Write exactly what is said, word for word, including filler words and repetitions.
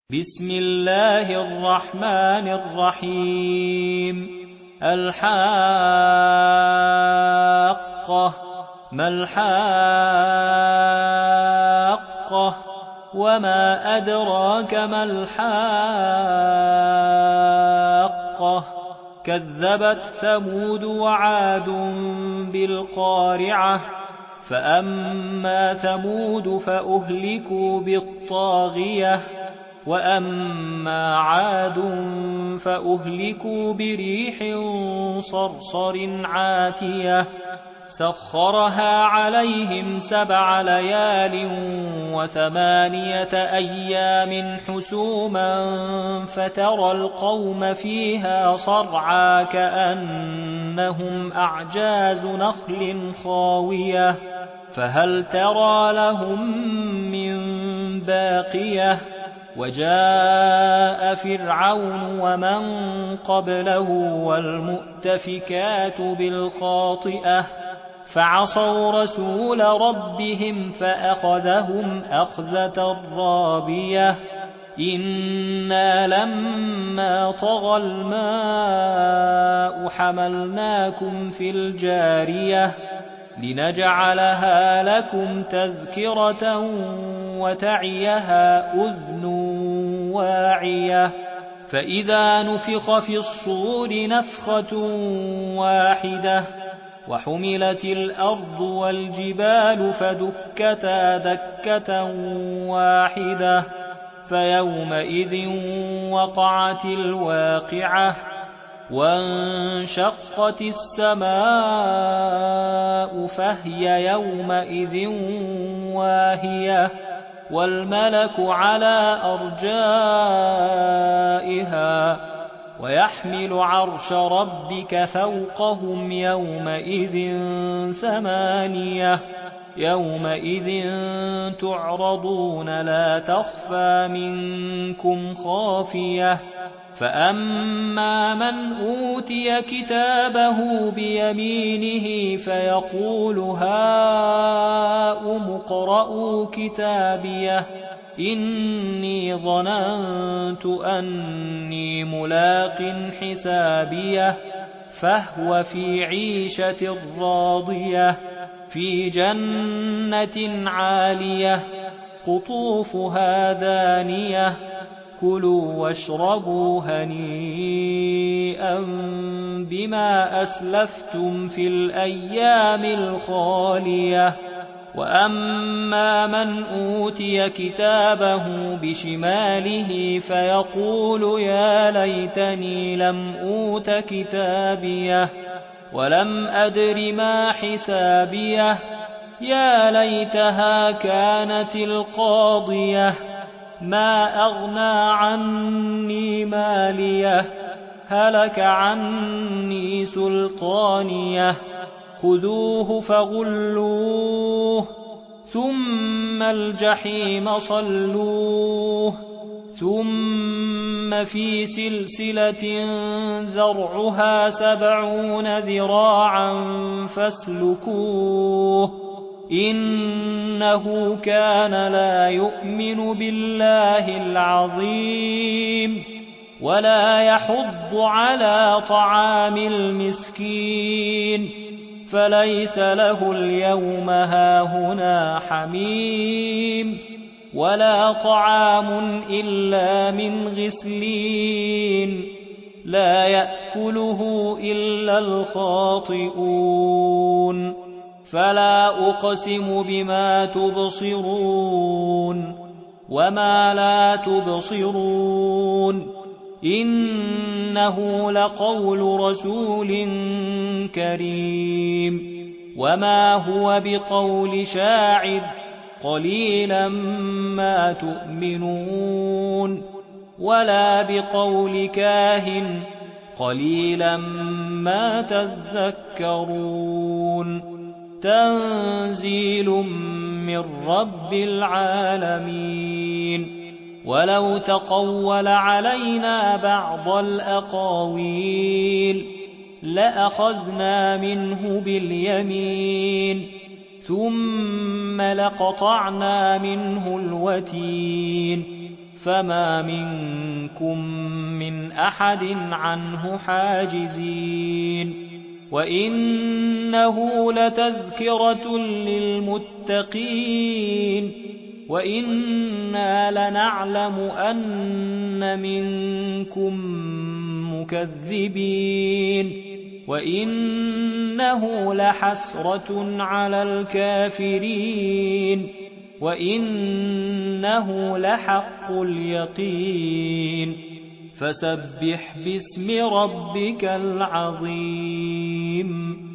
بسم الله الرحمن الرحيم الحاقة ما الحاقة وما أدراك ما الحاقة كذبت ثمود وعاد بالقارعة فأما ثمود فأهلكوا بالطاغية وأما عاد فأهلكوا بريح صرصر عاتية سخرها عليهم سبع ليال وثمانية أيام حسوما فترى القوم فيها صرعى كأنهم أعجاز نخل خاوية فهل ترى لهم من باقية وجاء فرعون ومن قبله والمؤتفكات بالخاطئة فعصوا رسول ربهم فأخذهم أخذة رابية إنا لما طغى الماء حملناكم في الجارية لنجعلها لكم تذكرة وتعيها أذن واعية فإذا نفخ في الصور نفخة واحدة وحملت الأرض والجبال فدكتا دكة واحدة فيومئذ وقعت الواقعة وانشقت السماء فهي يومئذ واهية والملك على أرجائها ويحمل عرش ربك فوقهم يومئذ ثمانية يومئذ تعرضون لا تخفى منكم خافية فأما من أوتي كتابه بيمينه فيقول هاؤم اقرءوا كتابيه إني ظننت أني ملاق حسابيه فهو في عيشة راضية في جنة عالية قطوفها دانية كلوا واشربوا هنيئا بما أسلفتم في الأيام الخالية وأما من أوتي كتابه بشماله فيقول يا ليتني لم أوت كتابيه ولم أدر ما حسابيه يا ليتها كانت القاضية ما أغنى عني ماليه هلك عني سلطانيه خذوه فغلوه ثم الجحيم صلوه ثم في سلسلة ذرعها سبعون ذراعا فاسلكوه إنه كان لا يؤمن بالله العظيم ولا يحض على طعام المسكين فليس له اليوم هاهنا حميم ولا طعام إلا من غسلين لا يأكله إلا الخاطئون فلا أقسم بما تبصرون وما لا تبصرون إنه لقول رسول كريم وما هو بقول شاعر قليلا ما تؤمنون ولا بقول كاهن قليلا ما تذكرون تنزيل من رب العالمين ولو تقول علينا بعض الأقاويل لأخذنا منه باليمين ثم لقطعنا منه الوتين فما منكم من أحد عنه حاجزين وإنه لتذكرة للمتقين وإنا لنعلم أن منكم مكذبين وإنه لحسرة على الكافرين وإنه لحق اليقين فسبح باسم ربك العظيم